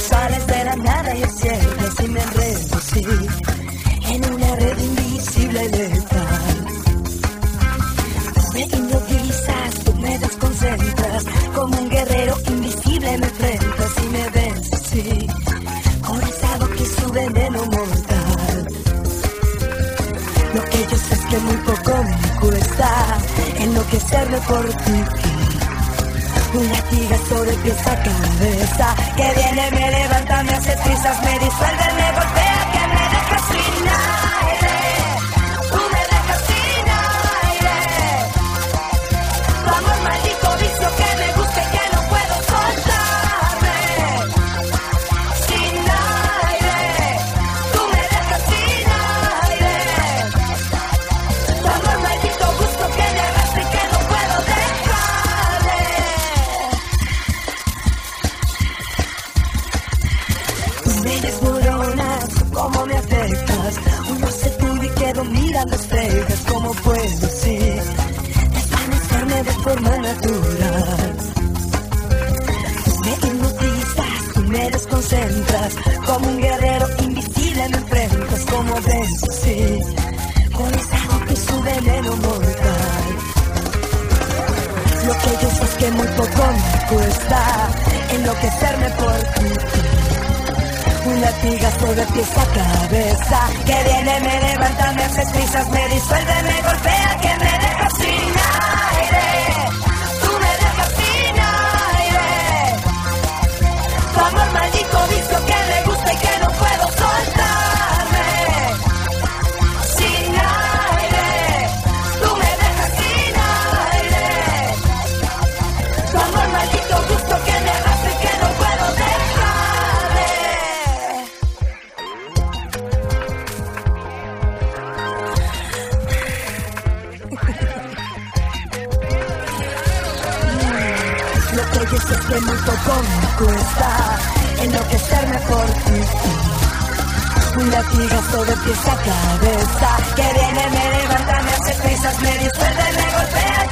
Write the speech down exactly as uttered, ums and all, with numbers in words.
Sales de la nada y es cierto, si me enredo, sí, en una red invisible letal. Tú me hipnotizas, tú me desconcentras, como un guerrero invisible me enfrentas y me ves, sí, con esa boca y su veneno mortal. Lo que yo sé es que muy poco me cuesta enloquecerme por ti. Un latigazo de pies a cabeza que viene, me levanta, me hace trizas, me disuelve, me golpea, que me deja sin aire. Tú me dejas sin aire. Tu amor maldito vicio que me gusta y que no puedo soltarme. Sin aire. Tú me dejas sin aire. Tu amor maldito gusto que me arrastra y que no puedo dejarle. Me desmoronas, cómo me afectas. Uno se tuyo y quedo mirando estrellas. ¿Cómo puedo, sí, desvanecerme de forma natural? Me hipnotizas, tú me desconcentras, como un guerrero invisible me enfrentas. ¿Cómo ves, sí, con esa boca y su veneno mortal? Lo que yo sé es que muy poco me cuesta enloquecerme por ti. Un latigazo de pies a cabeza que viene, me levanta, me hace trizas, me disuelve, me golpea, que me deja sin aire. Tú me dejas sin aire. Tu amor maldito vicio que me gusta y que no puedo soltarme. Sin aire. Tú me dejas sin aire. Tu amor maldito gusto que me arrastra y que no puedo dejarle. Lo que yo sé es que muy poco me cuesta enloquecerme por ti. Un latigazo de pies a cabeza que viene, me levanta, me hace trizas, me disuelve, me golpea.